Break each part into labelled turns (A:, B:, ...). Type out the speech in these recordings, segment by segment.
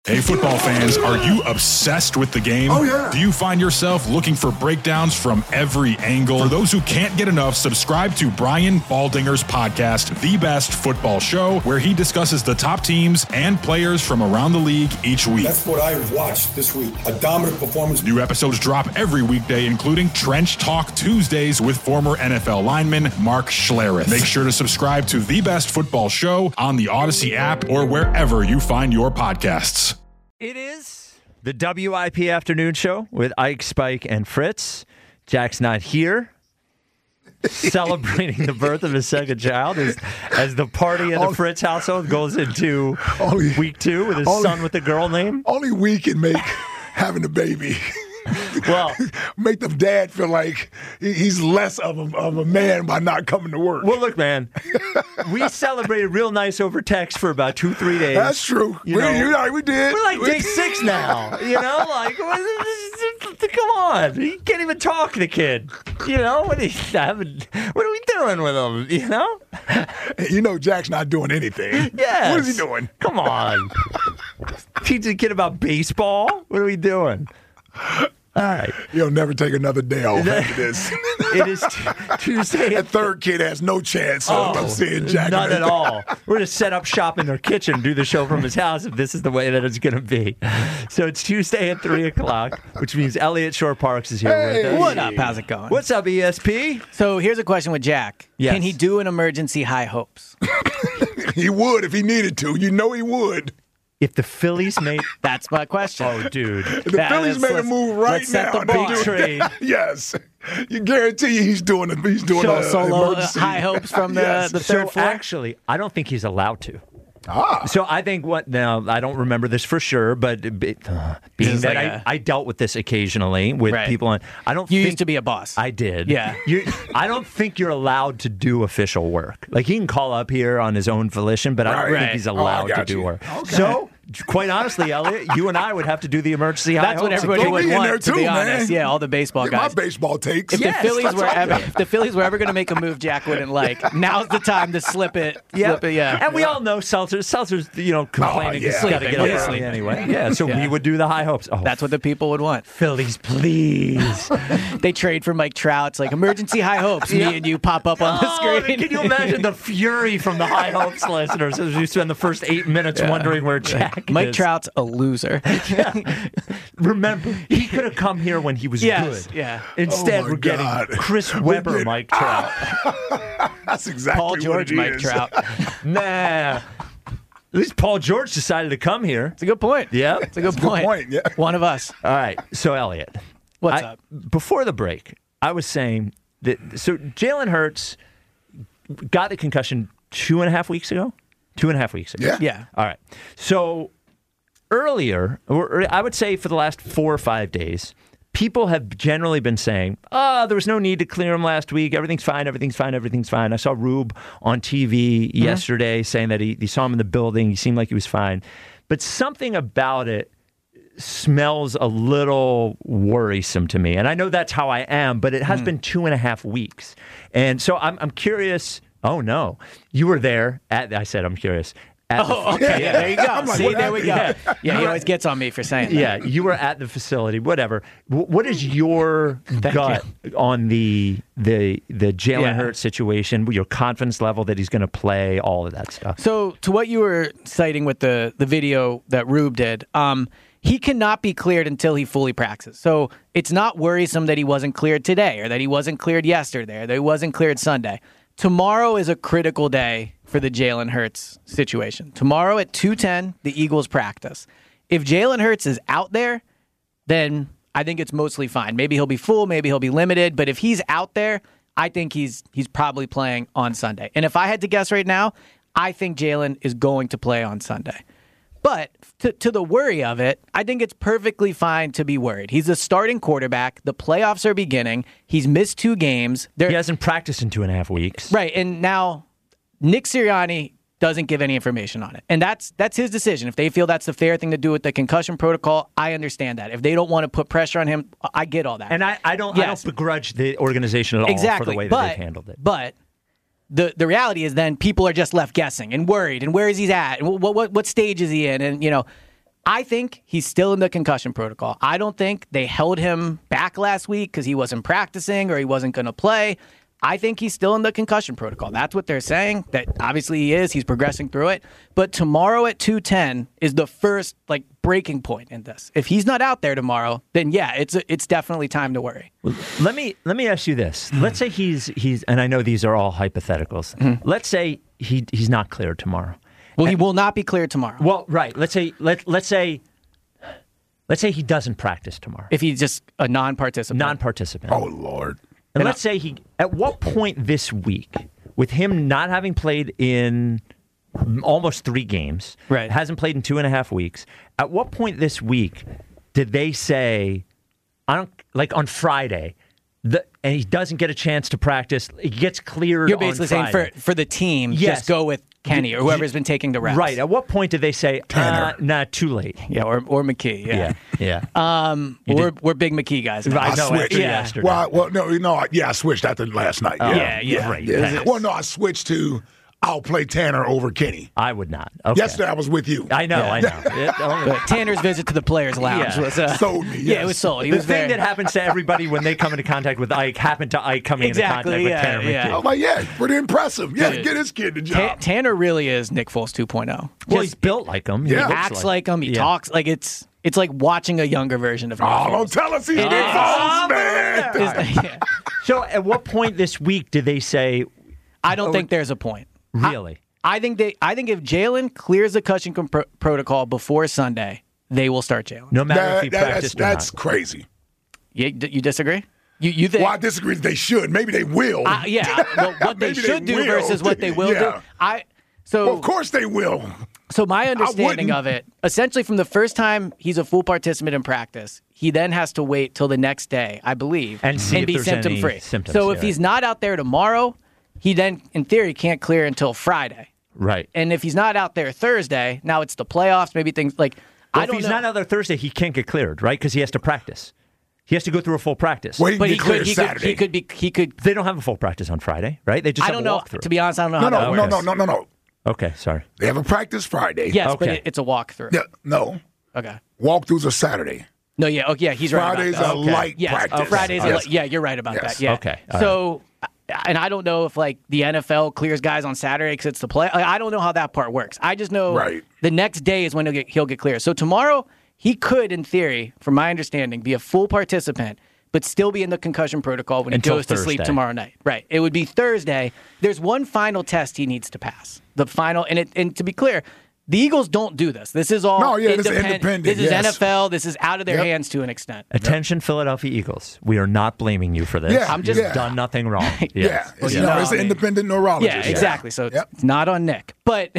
A: Hey, football fans, are you obsessed with the game?
B: Oh, yeah.
A: Do you find yourself looking for breakdowns from every angle? For those who can't get enough, subscribe to Brian Baldinger's podcast, The Best Football Show, where he discusses the top teams and players from around the league each week.
B: That's what I watched this week. A dominant performance.
A: New episodes drop every weekday, including Trench Talk Tuesdays with former NFL lineman Mark Schlereth. Make sure to subscribe to The Best Football Show on the Odyssey app or wherever you find your podcasts.
C: It is the WIP Afternoon Show with Ike, Spike, and Fritz. Jack's not here, celebrating the birth of his second child as the party in the Fritz household goes into week 2 with his son with a girl name.
D: Only we can make having a baby.
C: Well,
D: make the dad feel like he's less of a man by not coming to work.
C: Well, look, man, we celebrated real nice over text for about 2-3 days.
D: That's true. We did.
C: We're like day 6 now. You know, like, come on. He can't even talk, the kid. You know, what are we doing with him? You know?
D: You know Jack's not doing anything.
C: Yes.
D: What is he doing?
C: Come on. Teach the kid about baseball? What are we doing? All right.
D: He'll never take another day off after this.
C: It is Tuesday.
D: That third kid has no chance of seeing Jack.
C: None at all. We're going to set up shop in their kitchen and do the show from his house if this is the way that it's going to be. So it's Tuesday at 3 o'clock, which means Elliot Shore Parks is here with us.
E: What up? How's it going?
C: What's up, ESP?
E: So here's a question with Jack.
C: Yes.
E: Can he do an emergency high hopes?
D: He would if he needed to. You know he would.
C: If the Phillies made...
E: That's my question.
C: Oh, dude.
D: If the Phillies made a move right
E: let's
D: now.
E: Set the bar.
C: Big trade.
D: Yes. You guarantee you he's doing
E: solo
D: emergency.
E: high hopes from the third floor?
C: Actually, I don't think he's allowed to. So I think now I don't remember this for sure, but being that I dealt with this occasionally with people on, I don't.
E: You used to be a boss.
C: I did.
E: Yeah.
C: I don't think you're allowed to do official work. Like he can call up here on his own volition, but I don't think he's allowed to do work. Okay. So. Quite honestly, Elliot, you and I would have to do the emergency high
E: That's what everybody would want, to be honest.
D: Man.
E: Yeah, all the baseball guys.
D: My baseball takes.
E: If the Phillies were ever going to make a move Jack wouldn't like, now's the time to slip it. Yeah.
C: And we all know Seltzer's, complaining he's got to get up early anyway. Yeah, so we would do the high hopes. Oh,
E: that's what the people would want.
C: Phillies, please.
E: They trade for Mike Trout. It's like emergency high hopes. Me and you pop up on the screen.
C: Can you imagine the fury from the high hopes listeners as we spend the first 8 minutes wondering where Jack
E: Mike Trout's a loser.
C: Remember, he could have come here when he was good.
E: Yeah.
C: Instead, we're getting Chris Webber, Mike Trout.
D: That's exactly
E: Paul George, Mike Trout.
C: Nah. At least Paul George decided to come here.
E: It's a good point.
C: Yeah.
E: It's a good point.
D: Yeah.
E: One of us.
C: All right. So, Elliot.
E: What's up?
C: Before the break, I was saying that Jalen Hurts got the concussion 2.5 weeks ago? 2.5 weeks ago.
E: Yeah.
C: All right. So earlier, or I would say for the last 4 or 5 days, people have generally been saying, there was no need to clear him last week. Everything's fine. I saw Rube on TV yesterday saying that he saw him in the building. He seemed like he was fine. But something about it smells a little worrisome to me. And I know that's how I am, but it has been 2.5 weeks. And so I'm curious. Oh, no. You were there I said I'm curious.
E: Okay. Yeah, there you go.
D: Like,
E: see, there we go.
C: Yeah.
E: Yeah, he always gets on me for saying that.
C: Yeah, you were at the facility, whatever. What is your gut on the Jalen Hurts situation, your confidence level that he's going to play, all of that stuff?
E: So to what you were citing with the video that Rube did, he cannot be cleared until he fully practices. So it's not worrisome that he wasn't cleared today or that he wasn't cleared yesterday or that he wasn't cleared Sunday. Tomorrow is a critical day for the Jalen Hurts situation. Tomorrow at 2:10, the Eagles practice. If Jalen Hurts is out there, then I think it's mostly fine. Maybe he'll be full, maybe he'll be limited, but if he's out there, I think he's probably playing on Sunday. And if I had to guess right now, I think Jalen is going to play on Sunday. But to the worry of it, I think it's perfectly fine to be worried. He's a starting quarterback. The playoffs are beginning. He's missed 2 games.
C: He hasn't practiced in 2.5 weeks.
E: Right, and now Nick Sirianni doesn't give any information on it. And that's his decision. If they feel that's the fair thing to do with the concussion protocol, I understand that. If they don't want to put pressure on him, I get all that.
C: And I don't begrudge the organization at all for the way that they've handled it.
E: But the reality is then people are just left guessing and worried. And where is he at? And what stage is he in? And, I think he's still in the concussion protocol. I don't think they held him back last week because he wasn't practicing or he wasn't going to play. I think he's still in the concussion protocol. That's what they're saying. That obviously he is. He's progressing through it. But tomorrow at 2:10 is the first breaking point in this. If he's not out there tomorrow, then yeah, it's definitely time to worry.
C: Let me ask you this. Let's say he's and I know these are all hypotheticals. Let's say he's not cleared tomorrow.
E: Well, he will not be cleared tomorrow.
C: Well, right. Let's say he doesn't practice tomorrow.
E: If he's just a non-participant.
D: Oh, Lord.
C: And let's say at what point this week, with him not having played in almost 3 games,
E: right,
C: hasn't played in 2.5 weeks, at what point this week did they say, on Friday, and he doesn't get a chance to practice, he gets cleared?
E: You're basically
C: saying
E: for the team,
C: yes,
E: just go with Kenny or whoever's been taking the reps.
C: Right. At what point did they say, nah, too late?
E: Yeah, or McKee.
C: Yeah.
E: We're big McKee guys.
C: I know.
D: switched.
C: Yesterday.
D: I switched after last night.
C: Right.
D: Well, no, I switched to I'll play Tanner over Kenny.
C: I would not. Okay.
D: Yesterday I was with you.
C: I know.
E: But Tanner's visit to the Players' Lounge was
D: sold me. Yes.
E: Yeah, it was sold.
C: The thing that happens to everybody when they come into contact with Ike happened to Ike coming into contact with Tanner McKee.
D: I'm like, pretty impressive. Yeah, get his kid the job.
E: Tanner really is Nick Foles 2.0.
C: Well, he's built like him.
D: Yeah.
E: He acts like him. He talks like it's like watching a younger version of Nick Foles.
D: Don't tell us he's Nick Foles, man.
C: So at what point this week did they say?
E: I don't think there's a point.
C: Really?
E: I think if Jalen clears the concussion protocol before Sunday, they will start Jalen.
C: No matter if he practiced or not.
D: That's crazy.
E: You disagree? You think?
D: Well, I disagree that they should. Maybe they will.
E: Well, what they should do versus what they will do.
D: Well, of course they will.
E: So my understanding of it, essentially from the first time he's a full participant in practice, he then has to wait till the next day, I believe,
C: and
E: be symptom-free. So if he's not out there tomorrow, he then, in theory, can't clear until Friday.
C: Right.
E: And if he's not out there Thursday, now it's the playoffs, maybe things like...
C: Well, if he's not out there Thursday, he can't get cleared, right? Because he has to practice. He has to go through a full practice.
D: Well, he could.
E: He could.
C: They don't have a full practice on Friday, right? They just have a walkthrough.
E: To be honest, I don't know how that works.
D: No.
C: Okay, sorry.
D: They have a practice Friday.
E: Yes, but it's a walkthrough.
D: Yeah, no.
E: Okay.
D: Walkthroughs are Saturday.
E: No, he's right
D: Friday's
E: about that.
D: a light practice.
E: Friday's you're right about that. Yeah.
C: Okay.
E: So, and I don't know if the NFL clears guys on Saturday because it's the play. I don't know how that part works. I just know the next day is when he'll get clear. So tomorrow he could, in theory, from my understanding, be a full participant, but still be in the concussion protocol when he goes to sleep tomorrow night. Right. It would be Thursday. There's one final test he needs to pass. The final, and to be clear, the Eagles don't do this. This is all independent. This is NFL. This is out of their hands to an extent.
C: Attention, Philadelphia Eagles. We are not blaming you for this.
D: Yeah,
C: I'm just done nothing wrong.
D: Yes. It's an independent neurologist.
E: Yeah, exactly. So it's not on Nick. But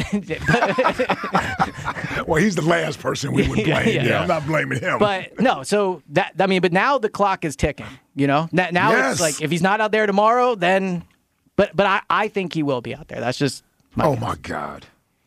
D: well, he's the last person we would blame. I'm not blaming him.
E: But no, so but now the clock is ticking. Now it's like if he's not out there tomorrow, then but I think he will be out there. That's just
D: my God.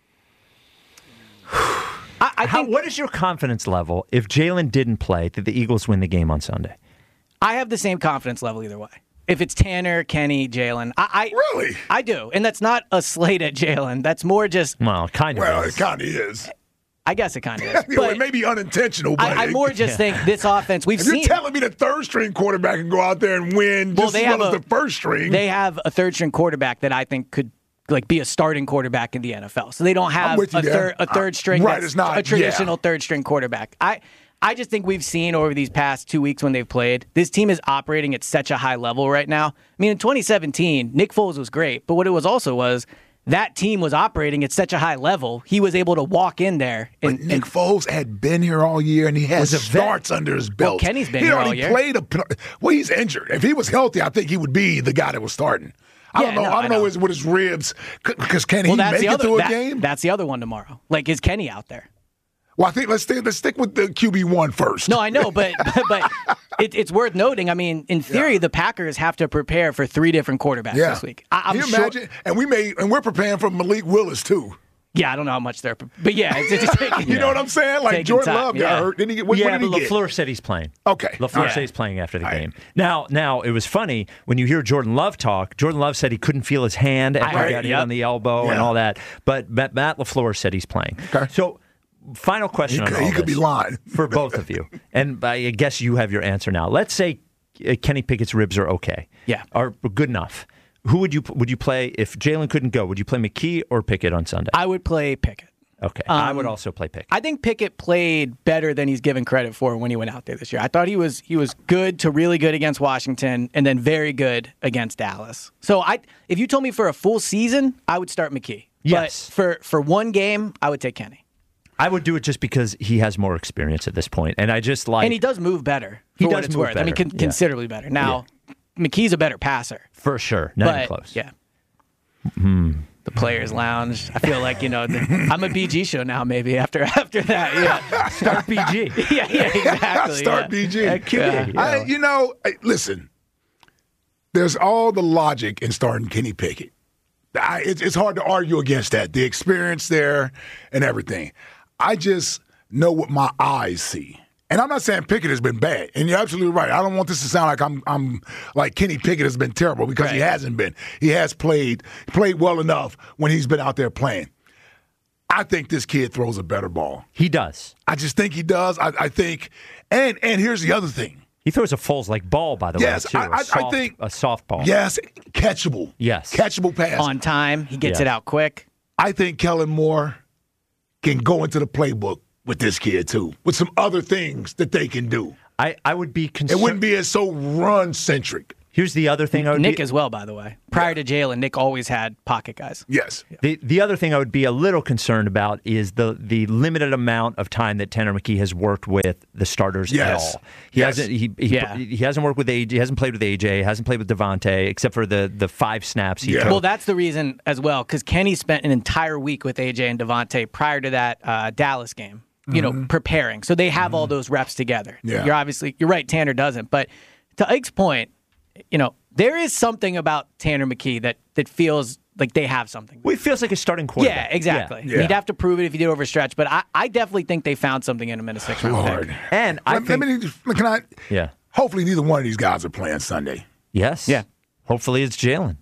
E: I think.
C: What is your confidence level if Jalen didn't play that the Eagles win the game on Sunday?
E: I have the same confidence level either way. If it's Tanner, Kenny, Jalen,
D: really,
E: I do, and that's not a slate at Jalen. That's more just
C: it kind of
D: is.
E: I guess it kind of is. But
D: it may be unintentional. But
E: I more just think this offense we've seen.
D: You're telling me the third string quarterback can go out there and win just as well as the first string.
E: They have a third string quarterback that I think could be a starting quarterback in the NFL. So they don't have a third string that's not a traditional third string quarterback. I just think we've seen over these past 2 weeks when they've played, this team is operating at such a high level right now. I mean, in 2017, Nick Foles was great, but what it was that team was operating at such a high level, he was able to walk in there.
D: But Nick Foles had been here all year, and he has starts under his belt.
E: Well, Kenny's been here all year.
D: He's injured. If he was healthy, I think he would be the guy that was starting. I don't know with his ribs, because can he make it through a game?
E: That's the other one tomorrow. Is Kenny out there?
D: Well, I think let's stick with the QB1 first.
E: No, I know, but it's worth noting. I mean, in theory, the Packers have to prepare for 3 different quarterbacks this week.
D: Can you imagine? And we're preparing for Malik Willis too.
E: Yeah, I don't know how much they're, but it's
D: you know what I'm saying? Like Jordan Love got hurt. Didn't he get? What did he get?
C: LaFleur said he's playing.
D: Okay,
C: LaFleur said he's playing after the game. Now it was funny when you hear Jordan Love talk. Jordan Love said he couldn't feel his hand after he got hit on the elbow and all that. But Matt LaFleur said he's playing.
D: Okay.
C: So final question on all
D: he could be lying.
C: for both of you. And I guess you have your answer now. Let's say Kenny Pickett's ribs are okay.
E: Yeah.
C: Are good enough. Who would you play if Jalen couldn't go? Would you play McKee or Pickett on Sunday?
E: I would play Pickett.
C: Okay. I would also play Pickett.
E: I think Pickett played better than he's given credit for when he went out there this year. I thought he was good to really good against Washington and then very good against Dallas. So if you told me for a full season, I would start McKee.
C: Yes.
E: But for one game, I would take Kenny.
C: I would do it just because he has more experience at this point, and I just like.
E: And he does move better.
C: He does move better.
E: I mean, considerably better. Now, McKee's a better passer
C: for sure. Not even close.
E: Yeah. The Players Lounge. I feel like, I'm a BG show now, maybe, after that. Yeah.
C: Start BG.
E: yeah, exactly.
D: Start BG. Listen, there's all the logic in starting Kenny Pickett. It's hard to argue against that. The experience there and everything. I just know what my eyes see. And I'm not saying Pickett has been bad, and you're absolutely right. I don't want this to sound like I'm like Kenny Pickett has been terrible because he hasn't been. He has played well enough when he's been out there playing. I think this kid throws a better ball.
C: He does.
D: I just think he does. I think, and here's the other thing.
C: He throws a Foles-like ball, by the way, too.
D: I think
C: a soft ball.
D: Yes, catchable.
C: Yes,
D: catchable pass
E: on time. He gets it out quick.
D: I think Kellen Moore can go into the playbook with this kid, too, with some other things that they can do.
C: I would be concerned.
D: It wouldn't be as so run-centric.
C: Here's the other thing I would
E: Nick as well, by the way. Prior to Jalen, Nick always had pocket guys.
D: Yes.
C: The other thing I would be a little concerned about is the limited amount of time that Tanner McKee has worked with the starters at all. He hasn't worked with AJ, he hasn't played with AJ, hasn't played with Devontae, except for the 5 snaps he took.
E: Well, that's the reason as well, because Kenny spent an entire week with AJ and Devontae prior to that Dallas game, preparing. So they have all those reps together.
D: Yeah.
E: You're right, Tanner doesn't. But to Ike's point, there is something about Tanner McKee that feels like they have something.
C: Well, it feels like a starting quarterback.
E: Yeah, exactly.
D: Yeah.
E: He'd have to prove it if he did overstretch, but I definitely think they found something in him in a 6th round pick.
C: And
D: hopefully neither one of these guys are playing Sunday.
C: Yes.
E: Yeah.
C: Hopefully it's Jalen.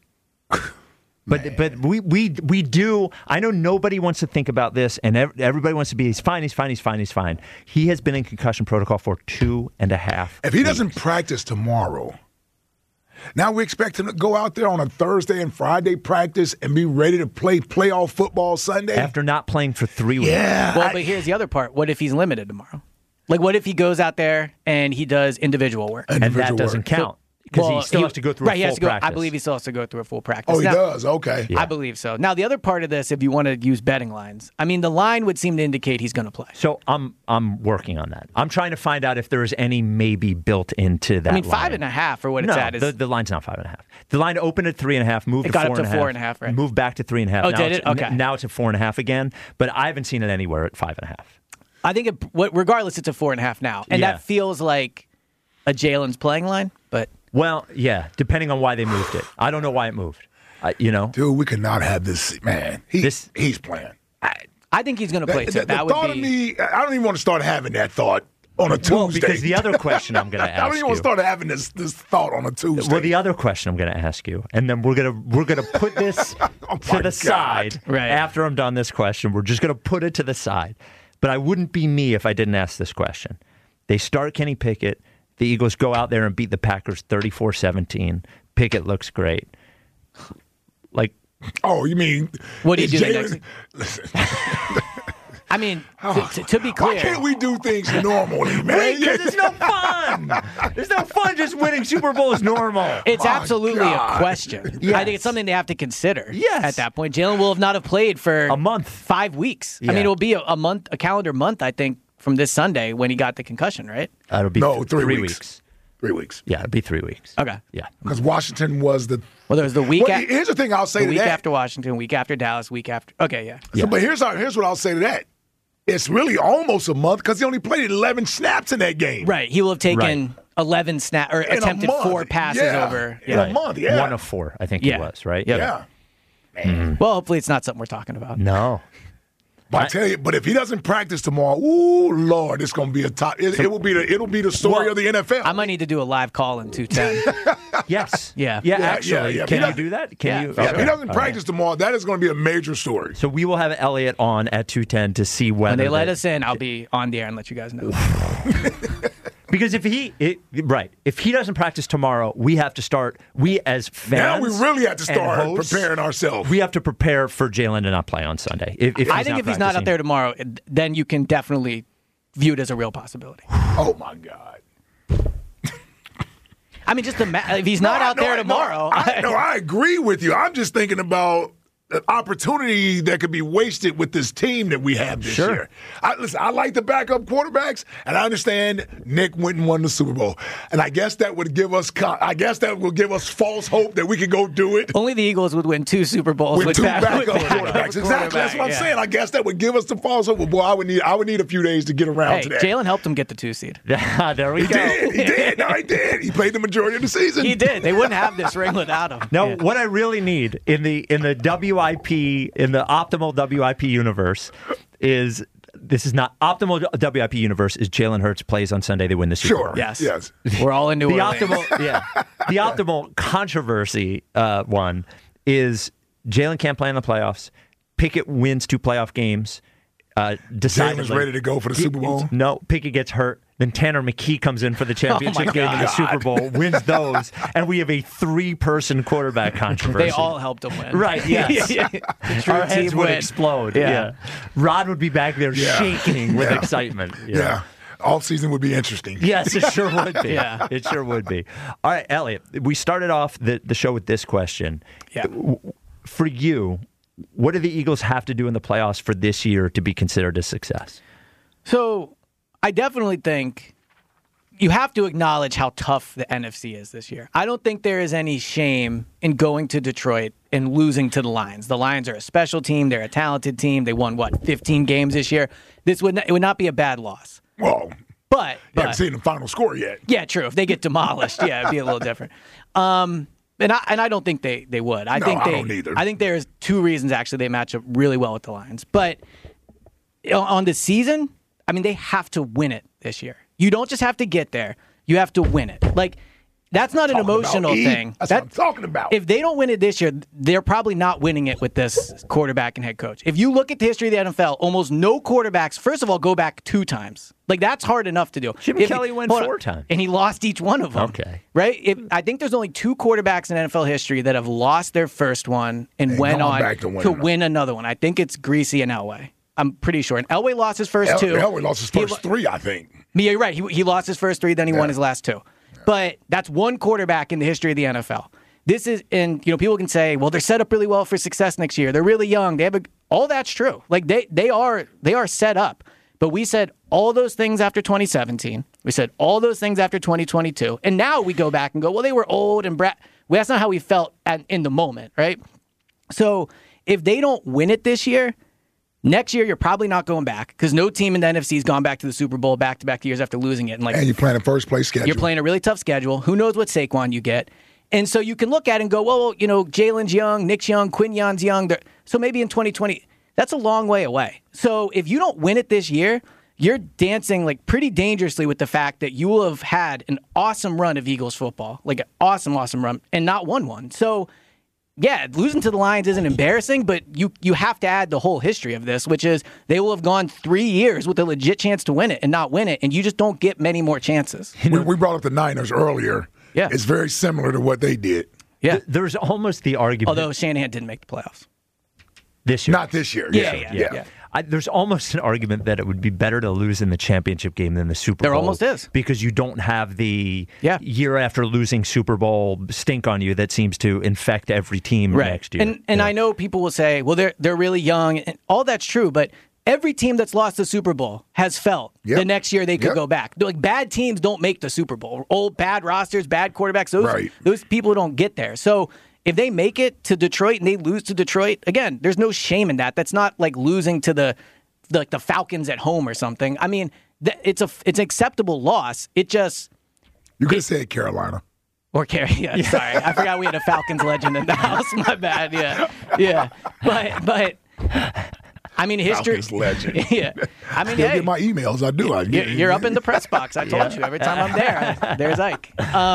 C: But we do. I know nobody wants to think about this, and everybody wants to be. He's fine. He has been in concussion protocol for 2.5.
D: If he doesn't practice tomorrow, now we expect him to go out there on a Thursday and Friday practice and be ready to play playoff football Sunday
C: after not playing for 3 weeks.
D: Yeah.
E: Well, but here's the other part. What if he's limited tomorrow? Like, what if he goes out there and he does individual work,
C: and that doesn't count? Because he still has to go through a full practice.
E: I believe he still has to go through a full practice.
D: Oh, he does? Okay.
E: Yeah. I believe so. Now, the other part of this, if you want to use betting lines, the line would seem to indicate he's going to play.
C: So I'm working on that. I'm trying to find out if there is any maybe built into that line.
E: 5.5 for what it's at.
C: The line's not 5.5. The line opened at 3.5, moved to 4.5.
E: It got up to 4.5, right?
C: Moved back to 3.5.
E: Oh, did it? Okay.
C: Now it's at 4.5 again, but I haven't seen it anywhere at 5.5.
E: I think, regardless, it's a 4.5 now. And that feels like a Jalen's playing line, but...
C: Well, yeah, depending on why they moved it. I don't know why it moved.
D: Dude, we could not have this, man. He's playing.
E: I think he's going to play, too.
D: The thought of me, I don't even want to start having that thought on a Tuesday.
C: Well, because the other question I'm going to ask you.
D: I don't even want to start having this thought on a Tuesday.
C: Well, the other question I'm going to ask you, and then we're gonna put this to the side after I'm done this question. We're just going to put it to the side. But I wouldn't be me if I didn't ask this question. They start Kenny Pickett. The Eagles go out there and beat the Packers 34-17. Pickett looks great.
D: Oh, you mean...
E: What do you do next?
D: Listen.
E: To be clear...
D: Why can't we do things normally, man?
C: Because it's no fun. There's no fun just winning Super Bowls normal.
E: It's absolutely a question. Yes. I think it's something they have to consider at that point. Jalen will not have played for...
C: a month.
E: 5 weeks.
C: Yeah.
E: It'll be a calendar month, I think, from this Sunday when he got the concussion, right?
C: It'll be
D: 3 weeks. 3 weeks.
C: Yeah, it'll be 3 weeks.
E: Okay.
C: Yeah.
D: Because Washington was the...
E: Well, there was the week...
D: here's the thing I'll say to that.
E: The week after Washington, week after Dallas, week after... Okay, yeah.
D: So, but here's what I'll say to that. It's really almost a month because he only played 11 snaps in that game.
E: Right. He will have taken 11 snaps or attempted 4 passes over.
D: In a month, yeah.
C: 1 of 4, I think he was, right?
D: Yeah.
E: Man. Well, hopefully it's not something we're talking about.
C: No.
D: But I tell you, but if he doesn't practice tomorrow, ooh, Lord, it's going to be a top. It'll be the story of the NFL.
E: I might need to do a live call in 210.
C: Yes.
E: Yeah.
C: Actually,
D: yeah.
C: can you do that? Can you?
D: If he doesn't practice tomorrow, that is going to be a major story.
C: So we will have Elliot on at 210 to see whether
E: When they let us in, I'll be on the air and let you guys know.
C: Because if he doesn't practice tomorrow, we have to start. We as fans
D: now we really have to start
C: hosts,
D: preparing ourselves.
C: We have to prepare for Jalen to not play on Sunday. If
E: he's not out there tomorrow, then you can definitely view it as a real possibility.
D: Oh my God!
E: I mean, just if he's not out there tomorrow.
D: I agree with you. I'm just thinking about an opportunity that could be wasted with this team that we have this year. I like the backup quarterbacks, and I understand Nick went and won the Super Bowl, and I guess that would give us false hope that we could go do it.
E: Only the Eagles would win 2 Super Bowls
D: with 2 backup quarterbacks. Exactly, that's what I'm saying. I guess that would give us the false hope. Boy, I would need a few days to get around to that.
E: Jalen helped him get the 2 seed.
C: There we go.
D: He did. No, he did. He played the majority of the season.
E: He did. They wouldn't have this ring without him.
C: No, what I really need in the optimal WIP universe is optimal WIP universe is Jalen Hurts plays on Sunday, they win the Super Bowl.
E: Yes. We're all in New Orleans.
C: The optimal controversy one is Jalen can't play in the playoffs. Pickett wins 2 playoff games.
D: Jalen's ready to go for the Super Bowl.
C: No, Pickett gets hurt. Then Tanner McKee comes in for the championship game in the Super Bowl, wins those, and we have a 3-person quarterback controversy.
E: They all helped him win.
C: Right, yes. Our heads would explode. Yeah. Rod would be back there shaking with excitement.
D: Yeah. Off season would be interesting.
C: Yes, it sure would be. It sure would be. All right, Elliot, we started off the show with this question.
E: Yeah.
C: For you, what do the Eagles have to do in the playoffs for this year to be considered a success?
E: So I definitely think you have to acknowledge how tough the NFC is this year. I don't think there is any shame in going to Detroit and losing to the Lions. The Lions are a special team. They're a talented team. They won, 15 games this year? It would not be a bad loss.
D: Well,
E: but
D: you haven't seen the final score yet.
E: Yeah, true. If they get demolished, it'd be a little different. And I don't think they would. I don't either. I think there's 2 reasons, actually, they match up really well with the Lions. But on the season, I mean, they have to win it this year. You don't just have to get there. You have to win it. Like, that's not an emotional thing.
D: That's what I'm talking about.
E: If they don't win it this year, they're probably not winning it with this quarterback and head coach. If you look at the history of the NFL, almost no quarterbacks, first of all, go back 2 times. Like, that's hard enough to do.
C: Jim Kelly went 4 times.
E: And he lost each one of them.
C: Okay.
E: Right? I think there's only 2 quarterbacks in NFL history that have lost their first one and went on to win another one. I think it's Greasy and Elway. I'm pretty sure. And Elway lost his first 2.
D: Elway lost his first 3, I think.
E: Yeah, you're right. He lost his first 3, then he won his last 2. But that's one quarterback in the history of the NFL. This is, and people can say, well, they're set up really well for success next year. They're really young. They have all that's true. Like they are set up. But we said all those things after 2017. We said all those things after 2022. And now we go back and go, well, they were old and that's not how we felt in the moment, right? So if they don't win it this year, next year, you're probably not going back because no team in the NFC has gone back to the Super Bowl back-to-back years after losing it.
D: And you're playing a first-place schedule.
E: You're playing a really tough schedule. Who knows what Saquon you get? And so you can look at it and go, well, Jalen's young, Nick's young, Quinyon's young. So maybe in 2020, that's a long way away. So if you don't win it this year, you're dancing like pretty dangerously with the fact that you will have had an awesome run of Eagles football, like an awesome run, and not won one. So yeah, losing to the Lions isn't embarrassing, but you have to add the whole history of this, which is they will have gone 3 years with a legit chance to win it and not win it, and you just don't get many more chances.
D: We brought up the Niners earlier.
E: Yeah.
D: It's very similar to what they did.
E: Yeah.
C: There's almost the argument.
E: Although Shanahan didn't make the playoffs.
C: This year.
D: Not this year.
E: Yeah.
C: There's almost an argument that it would be better to lose in the championship game than the Super Bowl.
E: There almost is.
C: Because you don't have the year after losing Super Bowl stink on you that seems to infect every team next year.
E: And I know people will say, well, they're really young. And all that's true, but every team that's lost the Super Bowl has felt the next year they could go back. Like, bad teams don't make the Super Bowl. Old, bad rosters, bad quarterbacks, those people don't get there. So if they make it to Detroit and they lose to Detroit, again, there's no shame in that. That's not like losing to the Falcons at home or something. I mean, it's an acceptable loss. It just
D: you could say Carolina
E: or Sorry, I forgot we had a Falcons legend in the house. My bad. Yeah. But I mean, history.
D: Falcons legend.
E: Yeah. I mean,
D: Still get my emails. I do.
E: You're up in the press box. I told you every time I'm there. There's Ike.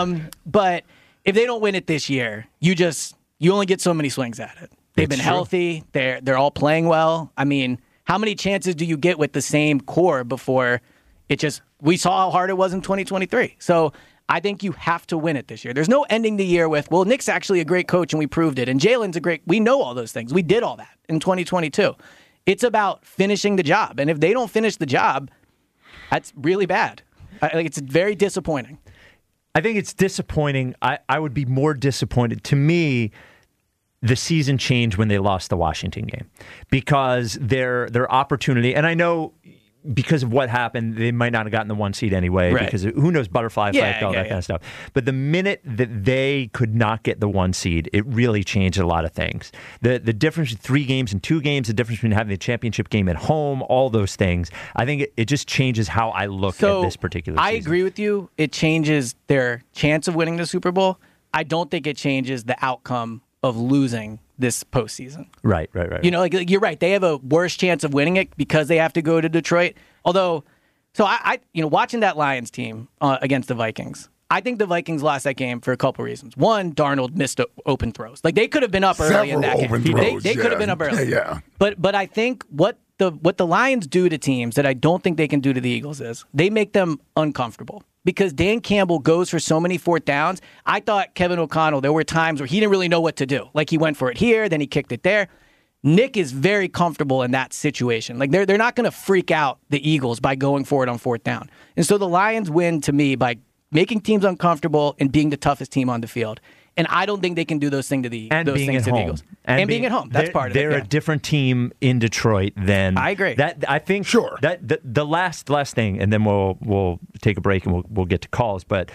E: But if they don't win it this year, you only get so many swings at it. They've been healthy. They're all playing well. I mean, how many chances do you get with the same core before we saw how hard it was in 2023. So I think you have to win it this year. There's no ending the year with, well, Nick's actually a great coach and we proved it. And Jalen's we know all those things. We did all that in 2022. It's about finishing the job. And if they don't finish the job, that's really bad. It's very disappointing.
C: I think it's disappointing. I would be more disappointed. To me, the season changed when they lost the Washington game because their opportunity, and I know because of what happened, they might not have gotten the 1 seed anyway, because who knows, butterfly effect, all that kind of stuff. But the minute that they could not get the 1 seed, it really changed a lot of things. The difference between 3 games and 2 games, the difference between having the championship game at home, all those things, I think it just changes how I look at this particular season.
E: I agree with you. It changes their chance of winning the Super Bowl. I don't think it changes the outcome of losing this postseason.
C: Right.
E: You know, you're right. They have a worse chance of winning it because they have to go to Detroit. Although, so I watching that Lions team against the Vikings, I think the Vikings lost that game for a couple reasons. One, Darnold missed open throws. Like they could have been up early in that game. They could have been up early.
D: Yeah.
E: But I think what the Lions do to teams that I don't think they can do to the Eagles is they make them uncomfortable. Because Dan Campbell goes for so many 4th downs. I thought Kevin O'Connell, there were times where he didn't really know what to do. Like he went for it here, then he kicked it there. Nick is very comfortable in that situation. Like they're not going to freak out the Eagles by going for it on 4th down. And so the Lions win to me by making teams uncomfortable and being the toughest team on the field. And I don't think they can do those things to the Eagles. And being at home. That's part of it.
C: They're a different team in Detroit than
E: I agree.
C: I think that the last thing, and then we'll take a break and we'll get to calls. But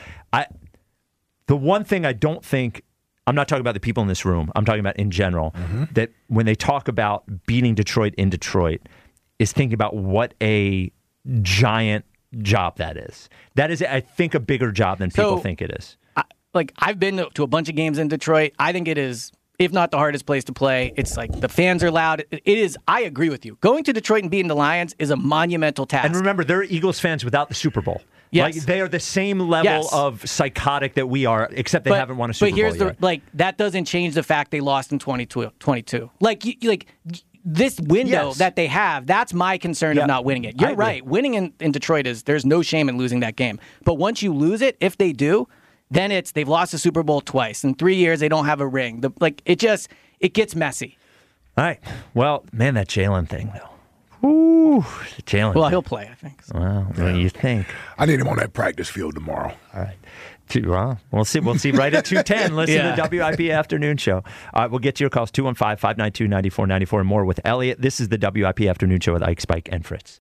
C: the one thing I don't think, I'm not talking about the people in this room, I'm talking about in general, that when they talk about beating Detroit in Detroit, is thinking about what a giant job that is. That is, I think, a bigger job than people think it is.
E: I've been to a bunch of games in Detroit. I think it is, if not the hardest place to play. It's like the fans are loud. It is. I agree with you. Going to Detroit and beating the Lions is a monumental task.
C: And remember, they're Eagles fans without the Super Bowl.
E: Yes.
C: Like they are the same level of psychotic that we are, except they haven't won a Super Bowl yet.
E: But that doesn't change the fact they lost in 2022. This window that they have, that's my concern of not winning it. You're right. Winning in Detroit there's no shame in losing that game. But once you lose it, if they do, then they've lost the Super Bowl twice. In 3 years, they don't have a ring. It gets messy.
C: All right. Well, man, that Jalen thing, though. Ooh, the Jalen.
E: Well, he'll play, I think. So.
C: Well, what do you think?
D: I need him on that practice field tomorrow.
C: All right. Well, we'll see right at 2:10. Listen to the WIP Afternoon Show. We'll get to your calls, 215-592-9494 and more with Elliot. This is the WIP Afternoon Show with Ike, Spike, and Fritz.